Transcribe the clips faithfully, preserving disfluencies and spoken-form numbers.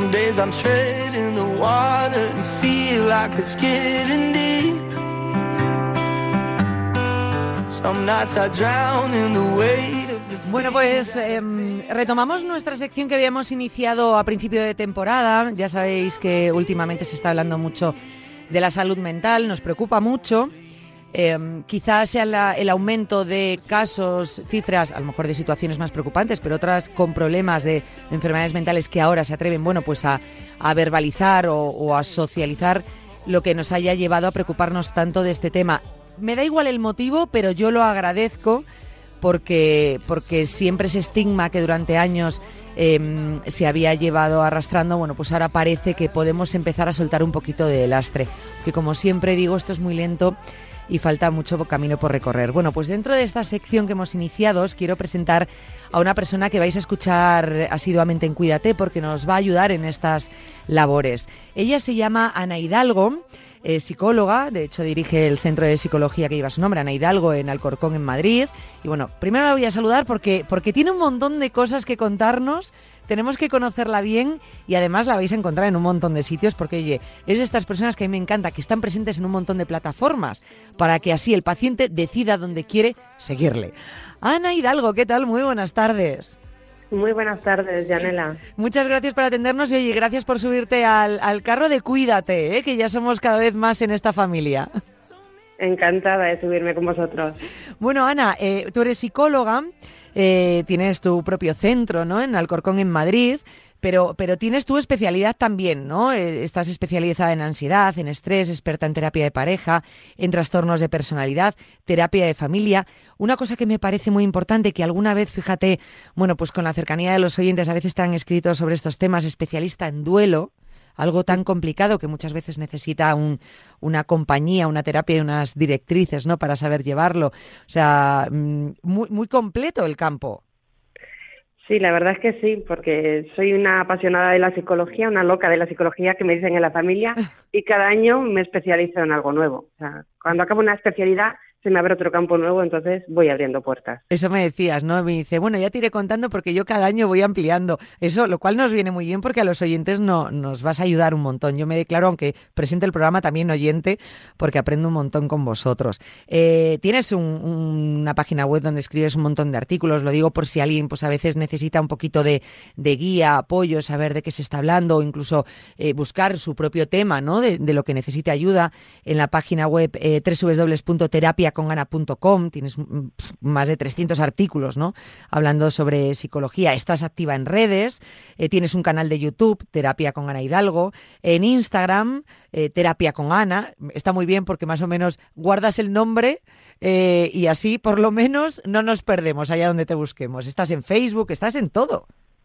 Some days I'm treading the water and feel like it's getting deep. Some nights I drown in the weight of the... Bueno, pues eh, retomamos nuestra sección que habíamos iniciado a principio de temporada. Ya sabéis que últimamente se está hablando mucho de la salud mental, nos preocupa mucho. Eh, quizás sea la, el aumento de casos, cifras, a lo mejor de situaciones más preocupantes, pero otras con problemas de enfermedades mentales que ahora se atreven, bueno, pues a, a verbalizar o, o a socializar lo que nos haya llevado a preocuparnos tanto de este tema. Me da igual el motivo, pero yo lo agradezco porque, porque siempre ese estigma que durante años eh, se había llevado arrastrando, bueno, pues ahora parece que podemos empezar a soltar un poquito de lastre. Que como siempre digo, esto es muy lento y falta mucho camino por recorrer. Bueno, pues dentro de esta sección que hemos iniciado os quiero presentar a una persona que vais a escuchar asiduamente en Cuídate porque nos va a ayudar en estas labores. Ella se llama Ana Hidalgo, es psicóloga, de hecho dirige el centro de psicología que lleva su nombre, Ana Hidalgo, en Alcorcón, en Madrid. Y bueno, primero la voy a saludar porque, porque tiene un montón de cosas que contarnos. Tenemos que conocerla bien y además la vais a encontrar en un montón de sitios porque, oye, es de estas personas que a mí me encanta, que están presentes en un montón de plataformas para que así el paciente decida dónde quiere seguirle. Ana Hidalgo, ¿qué tal? Muy buenas tardes. Muy buenas tardes, Yanela. Muchas gracias por atendernos y, oye, gracias por subirte al, al carro de Cuídate, ¿eh? Que ya somos cada vez más en esta familia. Encantada de subirme con vosotros. Bueno, Ana, eh, tú eres psicóloga. Eh, tienes tu propio centro, ¿no?, en Alcorcón, en Madrid, pero, pero tienes tu especialidad también, ¿no? Eh, estás especializada en ansiedad, en estrés, experta en terapia de pareja, en trastornos de personalidad, terapia de familia. Una cosa que me parece muy importante, que alguna vez, fíjate, bueno, pues con la cercanía de los oyentes, a veces te han escrito sobre estos temas, especialista en duelo, algo tan complicado que muchas veces necesita un, una compañía, una terapia y unas directrices, ¿no?, para saber llevarlo. O sea, muy, muy completo el campo. Sí, la verdad es que sí, porque soy una apasionada de la psicología, una loca de la psicología, que me dicen en la familia, y cada año me especializo en algo nuevo. O sea, cuando acabo una especialidad se me abre otro campo nuevo, entonces voy abriendo puertas. Eso me decías, ¿no? Me dice, bueno, ya te iré contando porque yo cada año voy ampliando. Eso, lo cual nos viene muy bien porque a los oyentes no, nos vas a ayudar un montón. Yo me declaro, aunque presente el programa, también oyente, porque aprendo un montón con vosotros. Eh, tienes un, una página web donde escribes un montón de artículos, lo digo por si alguien pues a veces necesita un poquito de, de guía, apoyo, saber de qué se está hablando o incluso eh, buscar su propio tema, ¿no?, de, de lo que necesite ayuda. En la página web eh, doble u doble u doble u punto terapia con ana punto com tienes más de trescientos artículos, ¿no?, hablando sobre psicología. Estás activa en redes, eh, tienes un canal de YouTube, Terapia con Ana Hidalgo, en Instagram, eh, Terapia con Ana. Está muy bien porque más o menos guardas el nombre eh, y así por lo menos no nos perdemos allá donde te busquemos. Estás en Facebook, estás en todo.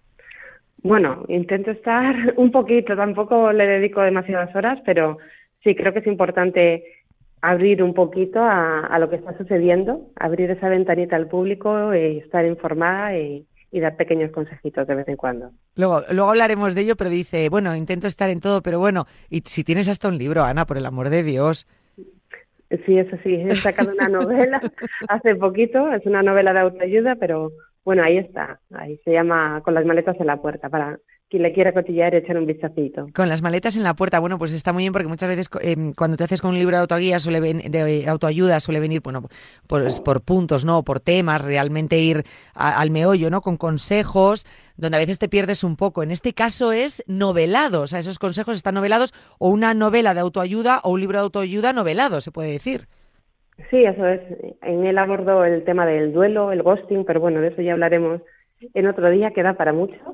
Bueno, intento estar un poquito, tampoco le dedico demasiadas horas, pero sí creo que es importante abrir un poquito a, a lo que está sucediendo, abrir esa ventanita al público y estar informada y, y dar pequeños consejitos de vez en cuando. Luego, luego hablaremos de ello, pero dice, bueno, intento estar en todo, pero bueno, y si tienes hasta un libro, Ana, por el amor de Dios. Sí, eso sí, he sacado una novela hace poquito, es una novela de autoayuda, pero bueno, ahí está, ahí se llama Con las maletas en la puerta, para quien le quiera cotillear y echar un vistacito. Con las maletas en la puerta, bueno, pues está muy bien porque muchas veces eh, cuando te haces con un libro de autoguía, suele ven, de autoayuda, suele venir, bueno, por, por puntos, ¿no?, por temas, realmente ir a, al meollo, ¿no?, con consejos, donde a veces te pierdes un poco. En este caso es novelado, o sea, esos consejos están novelados, o una novela de autoayuda o un libro de autoayuda novelado, se puede decir. Sí, eso es. En él abordo el tema del duelo, el ghosting, pero bueno, de eso ya hablaremos en otro día, que da para mucho.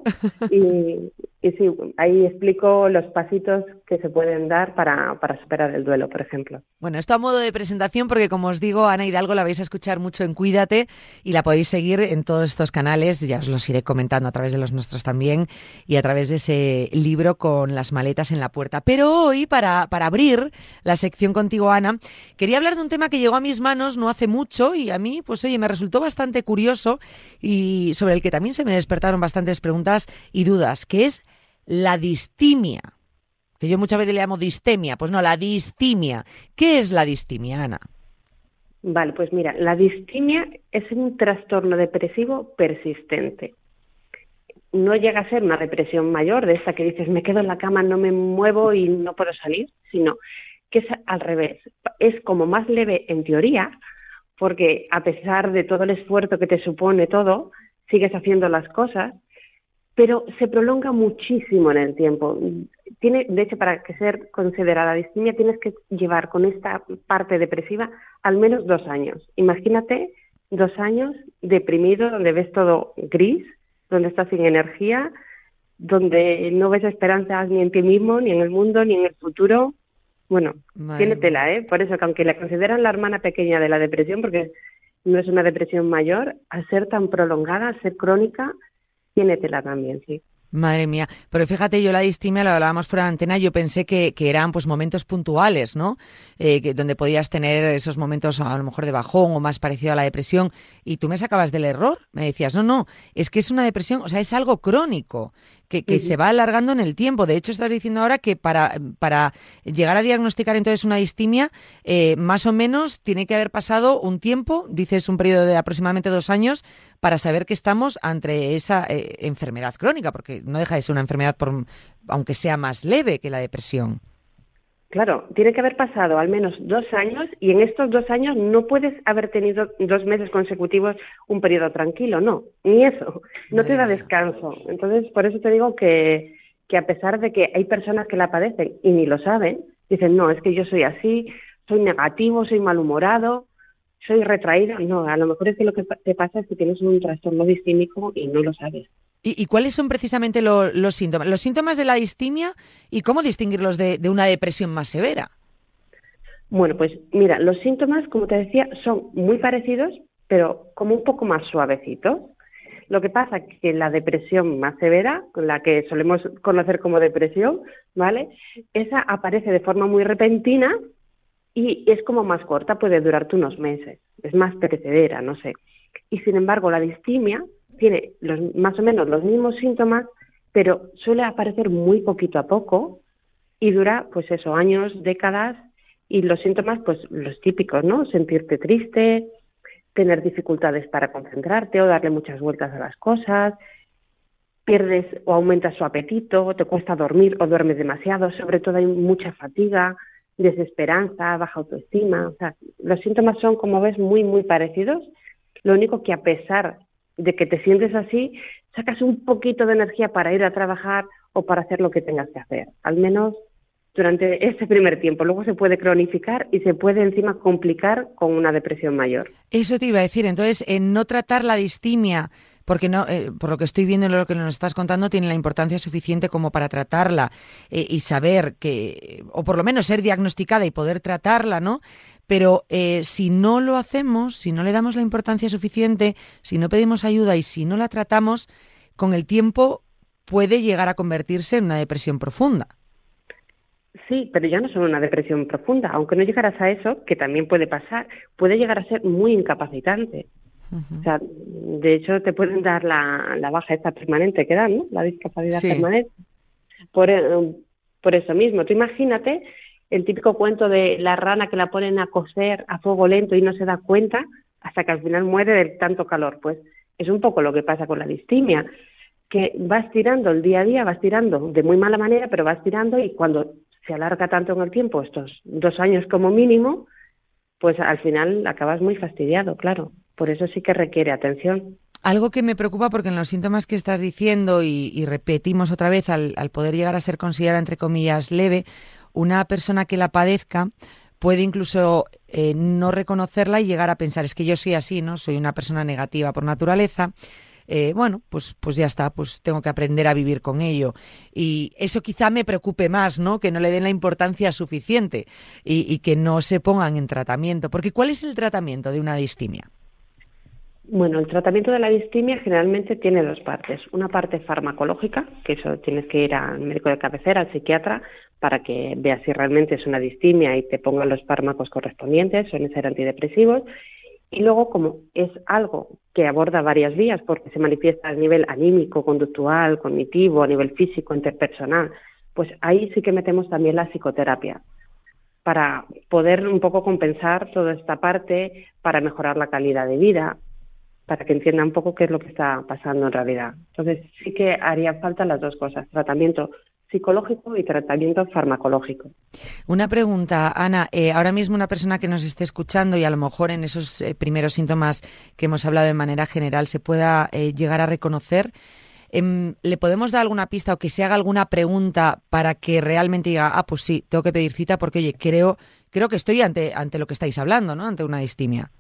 Y, y sí, ahí explico los pasitos que se pueden dar para, para superar el duelo, por ejemplo. Bueno, esto a modo de presentación, porque como os digo, Ana Hidalgo la vais a escuchar mucho en Cuídate y la podéis seguir en todos estos canales, ya os los iré comentando a través de los nuestros también y a través de ese libro Con las maletas en la puerta. Pero hoy, para, para abrir la sección contigo, Ana, quería hablar de un tema que llegó a mis manos no hace mucho y a mí, pues oye, me resultó bastante curioso y sobre el que también se me despertaron bastantes preguntas y dudas, que es la distimia, que yo muchas veces le llamo distemia. Pues no, la distimia. ¿Qué es la distimia, Ana? Vale, pues mira, la distimia es un trastorno depresivo persistente. no llega a ser una depresión mayor, de esta que dices, me quedo en la cama, no me muevo y no puedo salir, sino que es al revés. Es como más leve en teoría, porque a pesar de todo el esfuerzo que te supone todo, sigues haciendo las cosas, pero se prolonga muchísimo en el tiempo. Tiene, de hecho, para que ser considerada distimia, tienes que llevar con esta parte depresiva al menos dos años. Imagínate dos años deprimido, donde ves todo gris, donde estás sin energía, donde no ves esperanzas ni en ti mismo, ni en el mundo, ni en el futuro. Bueno, Madre tiene tela, ¿eh? Por eso que aunque la consideran la hermana pequeña de la depresión, porque no es una depresión mayor, al ser tan prolongada, al ser crónica, tiene tela también, sí. Madre mía, pero fíjate, yo la distimia, lo hablábamos fuera de antena, yo pensé que, que eran pues momentos puntuales, ¿no? Eh, que, donde podías tener esos momentos a lo mejor de bajón o más parecido a la depresión, y tú me sacabas del error, me decías, no, no, es que es una depresión, o sea, es algo crónico, que, que uh-huh. se va alargando en el tiempo. De hecho, estás diciendo ahora que para, para llegar a diagnosticar entonces una distimia, eh, más o menos tiene que haber pasado un tiempo, dices un periodo de aproximadamente dos años, para saber que estamos ante esa eh, enfermedad crónica, porque no deja de ser una enfermedad, por, aunque sea más leve que la depresión. Claro, tiene que haber pasado al menos dos años y en estos dos años no puedes haber tenido dos meses consecutivos un periodo tranquilo, no, ni eso, no Madre te da mía. descanso. Entonces, por eso te digo que, que a pesar de que hay personas que la padecen y ni lo saben, dicen, no, es que yo soy así, soy negativo, soy malhumorado, soy retraído. No, a lo mejor es que lo que te pasa es que tienes un trastorno distímico y no lo sabes. ¿Y, y cuáles son precisamente lo, los síntomas? Los síntomas de la distimia y cómo distinguirlos de, de una depresión más severa. Bueno, pues mira, los síntomas, como te decía, son muy parecidos, pero como un poco más suavecitos. Lo que pasa es que la depresión más severa, la que solemos conocer como depresión, ¿vale? Esa aparece de forma muy repentina y es como más corta, puede durarte unos meses, es más perecedera, no sé. Y sin embargo, la distimia tiene los, más o menos los mismos síntomas, pero suele aparecer muy poquito a poco y dura, pues eso, años, décadas, y los síntomas, pues los típicos, ¿no? Sentirte triste, tener dificultades para concentrarte o darle muchas vueltas a las cosas, pierdes o aumentas su apetito, te cuesta dormir o duermes demasiado, sobre todo hay mucha fatiga, desesperanza, baja autoestima. O sea, los síntomas son, como ves, muy, muy parecidos. Lo único que a pesar de que te sientes así, sacas un poquito de energía para ir a trabajar o para hacer lo que tengas que hacer, al menos durante ese primer tiempo. Luego se puede cronificar y se puede encima complicar con una depresión mayor. Eso te iba a decir, entonces, en no tratar la distimia, porque no, eh, por lo que estoy viendo en lo que nos estás contando, tiene la importancia suficiente como para tratarla eh, y saber que, o por lo menos ser diagnosticada y poder tratarla, ¿no? Pero eh, si no lo hacemos, si no le damos la importancia suficiente, si no pedimos ayuda y si no la tratamos, con el tiempo puede llegar a convertirse en una depresión profunda. Sí, pero ya no solo una depresión profunda, aunque no llegaras a eso, que también puede pasar, puede llegar a ser muy incapacitante. Uh-huh. O sea, de hecho te pueden dar la, la baja esta permanente que dan, ¿no? La discapacidad sí. permanente. Por, por eso mismo, tú imagínate el típico cuento de la rana que la ponen a cocer a fuego lento y no se da cuenta hasta que al final muere de tanto calor. Pues es un poco lo que pasa con la distimia, que vas tirando el día a día, vas tirando de muy mala manera, pero vas tirando y cuando se alarga tanto en el tiempo, estos dos años como mínimo, pues al final acabas muy fastidiado, claro. Por eso sí que requiere atención. Algo que me preocupa porque en los síntomas que estás diciendo y, y repetimos otra vez al, al poder llegar a ser considerada entre comillas leve, una persona que la padezca puede incluso eh, no reconocerla y llegar a pensar, es que yo soy así, ¿no? Soy una persona negativa por naturaleza. Eh, bueno, pues, pues ya está, pues tengo que aprender a vivir con ello. Y eso quizá me preocupe más, ¿no? Que no le den la importancia suficiente y, y que no se pongan en tratamiento. Porque ¿cuál es el tratamiento de una distimia? Bueno, el tratamiento de la distimia generalmente tiene dos partes. Una parte farmacológica, que eso tienes que ir al médico de cabecera, al psiquiatra, para que veas si realmente es una distimia y te pongan los fármacos correspondientes, suelen ser antidepresivos. Y luego, como es algo que aborda varias vías, porque se manifiesta a nivel anímico, conductual, cognitivo, a nivel físico, interpersonal, pues ahí sí que metemos también la psicoterapia, para poder un poco compensar toda esta parte, para mejorar la calidad de vida, para que entienda un poco qué es lo que está pasando en realidad. Entonces sí que haría falta las dos cosas, tratamiento psicológico y tratamiento farmacológico. Una pregunta, Ana, eh, ahora mismo una persona que nos esté escuchando y a lo mejor en esos eh, primeros síntomas que hemos hablado de manera general se pueda eh, llegar a reconocer, eh, ¿le podemos dar alguna pista o que se haga alguna pregunta para que realmente diga, ah, pues sí, tengo que pedir cita porque, oye, creo, creo que estoy ante, ante lo que estáis hablando, ¿no? Ante una distimia.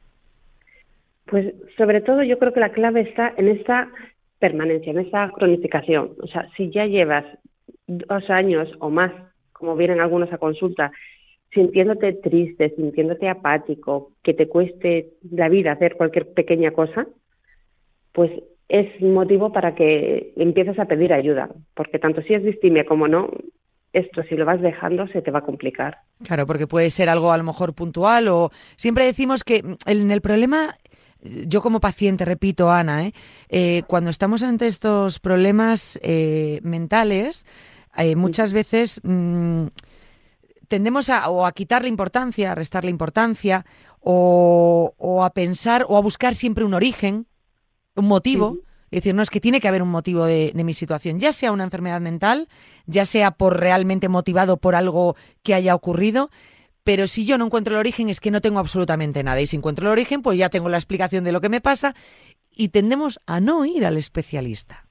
Pues sobre todo yo creo que la clave está en esta permanencia, en esta cronificación. O sea, si ya llevas dos años o más, como vienen algunos a consulta, sintiéndote triste, sintiéndote apático, que te cueste la vida hacer cualquier pequeña cosa, pues es motivo para que empieces a pedir ayuda, porque tanto si es distimia como no, esto si lo vas dejando se te va a complicar. Claro, porque puede ser algo a lo mejor puntual o siempre decimos que en el problema, yo como paciente, repito, Ana, ¿eh? Eh, cuando estamos ante estos problemas eh, mentales, eh, muchas veces mmm, tendemos a, o a quitarle importancia, a restarle importancia o, o a pensar o a buscar siempre un origen, un motivo. Sí. Es decir, no, es que tiene que haber un motivo de, de mi situación, ya sea una enfermedad mental, ya sea por realmente motivado por algo que haya ocurrido, pero si yo no encuentro el origen es que no tengo absolutamente nada. Y si encuentro el origen, pues ya tengo la explicación de lo que me pasa y tendemos a no ir al especialista.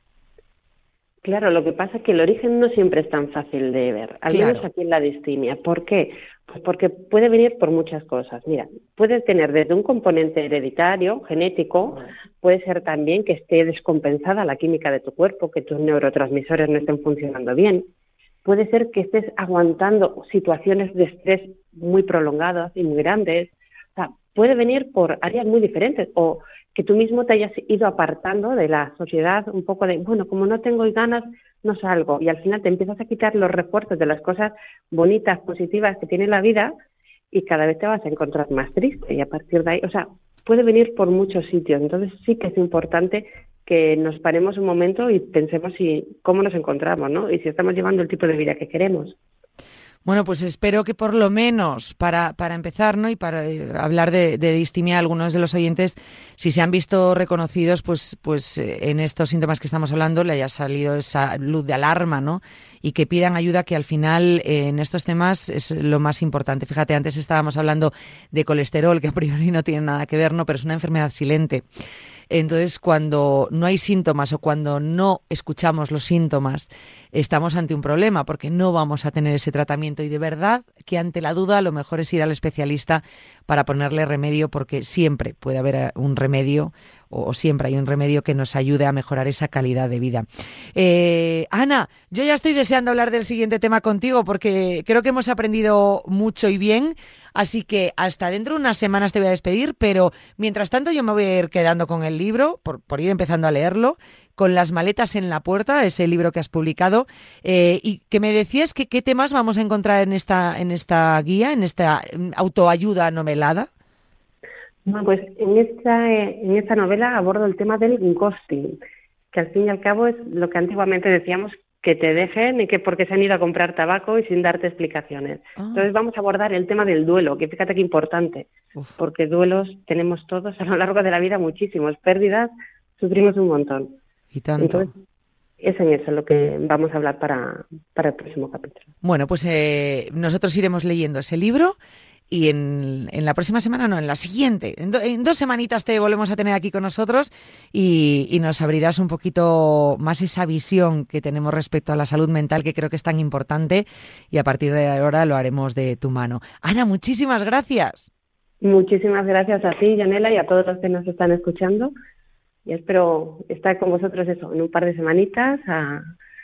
Claro, lo que pasa es que el origen no siempre es tan fácil de ver, al claro. menos aquí en la distimia. ¿Por qué? Pues porque puede venir por muchas cosas. Mira, puede tener desde un componente hereditario, genético, puede ser también que esté descompensada la química de tu cuerpo, que tus neurotransmisores no estén funcionando bien. Puede ser que estés aguantando situaciones de estrés muy prolongadas y muy grandes. O sea, puede venir por áreas muy diferentes o que tú mismo te hayas ido apartando de la sociedad un poco de, bueno, como no tengo ganas, no salgo. Y al final te empiezas a quitar los refuerzos de las cosas bonitas, positivas que tiene la vida y cada vez te vas a encontrar más triste. Y a partir de ahí, o sea, puede venir por muchos sitios. Entonces sí que es importante que nos paremos un momento y pensemos si cómo nos encontramos, ¿no? Y si estamos llevando el tipo de vida que queremos. Bueno, pues espero que por lo menos para, para empezar, ¿no? Y para eh, hablar de, de distimia, algunos de los oyentes, si se han visto reconocidos, pues, pues eh, en estos síntomas que estamos hablando, le haya salido esa luz de alarma, ¿no? Y que pidan ayuda, que al final eh, en estos temas es lo más importante. Fíjate, antes estábamos hablando de colesterol, que a priori no tiene nada que ver, ¿no? Pero es una enfermedad silente. Entonces, cuando no hay síntomas o cuando no escuchamos los síntomas, estamos ante un problema porque no vamos a tener ese tratamiento. Y de verdad que ante la duda lo mejor es ir al especialista para ponerle remedio, porque siempre puede haber un remedio o siempre hay un remedio que nos ayude a mejorar esa calidad de vida. Eh, Ana, yo ya estoy deseando hablar del siguiente tema contigo porque creo que hemos aprendido mucho y bien, así que hasta dentro de unas semanas te voy a despedir, pero mientras tanto yo me voy a ir quedando con el libro, por, por ir empezando a leerlo, con Las maletas en la puerta, ese libro que has publicado, eh, y que me decías que qué temas vamos a encontrar en esta, en esta guía, en esta autoayuda novelada. Bueno, pues en esta, en esta novela abordo el tema del ghosting, que al fin y al cabo es lo que antiguamente decíamos, que te dejen y que porque se han ido a comprar tabaco y sin darte explicaciones. Ah. Entonces vamos a abordar el tema del duelo, que fíjate qué importante, Uf. porque duelos tenemos todos a lo largo de la vida muchísimos, pérdidas sufrimos un montón. Y tanto. Entonces, es en eso lo que vamos a hablar para, para el próximo capítulo. Bueno, pues eh, nosotros iremos leyendo ese libro. Y en, en la próxima semana, no, en la siguiente, en, do, en dos semanitas te volvemos a tener aquí con nosotros y, y nos abrirás un poquito más esa visión que tenemos respecto a la salud mental, que creo que es tan importante, y a partir de ahora lo haremos de tu mano. Ana, muchísimas gracias. Muchísimas gracias a ti, Yanela, y a todos los que nos están escuchando. Y espero estar con vosotros eso, en un par de semanitas a...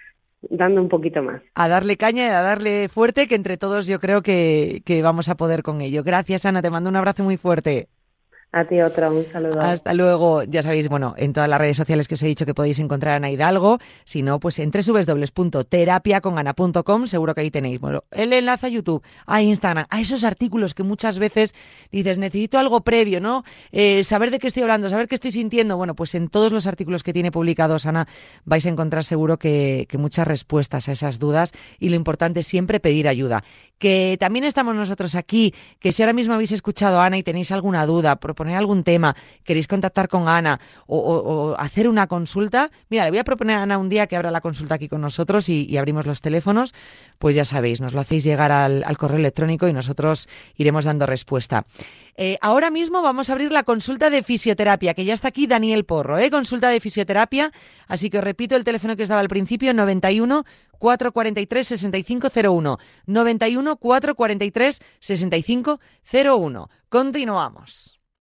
dando un poquito más. A darle caña y a darle fuerte, que entre todos yo creo que, que vamos a poder con ello. Gracias, Ana, te mando un abrazo muy fuerte. A ti otro, un saludo. Hasta luego. Ya sabéis, bueno, en todas las redes sociales que os he dicho que podéis encontrar a Ana Hidalgo, si no, pues en doble u doble u doble u punto terapia con ana punto com, seguro que ahí tenéis, bueno, el enlace a YouTube, a Instagram, a esos artículos que muchas veces dices, necesito algo previo, ¿no? Eh, saber de qué estoy hablando, saber qué estoy sintiendo. Bueno, pues en todos los artículos que tiene publicados Ana vais a encontrar seguro que, que muchas respuestas a esas dudas, y lo importante es siempre pedir ayuda. Que también estamos nosotros aquí, que si ahora mismo habéis escuchado a Ana y tenéis alguna duda, proponer proponer algún tema, queréis contactar con Ana o, o, o hacer una consulta, mira, le voy a proponer a Ana un día que abra la consulta aquí con nosotros y, y abrimos los teléfonos, pues ya sabéis, nos lo hacéis llegar al, al correo electrónico y nosotros iremos dando respuesta. Eh, ahora mismo vamos a abrir la consulta de fisioterapia, que ya está aquí Daniel Porro, ¿eh? Consulta de fisioterapia, así que os repito el teléfono que os daba al principio, noventa y uno, cuatrocientos cuarenta y tres, sesenta y cinco cero uno, noventa y uno, cuatrocientos cuarenta y tres, sesenta y cinco cero uno. Continuamos.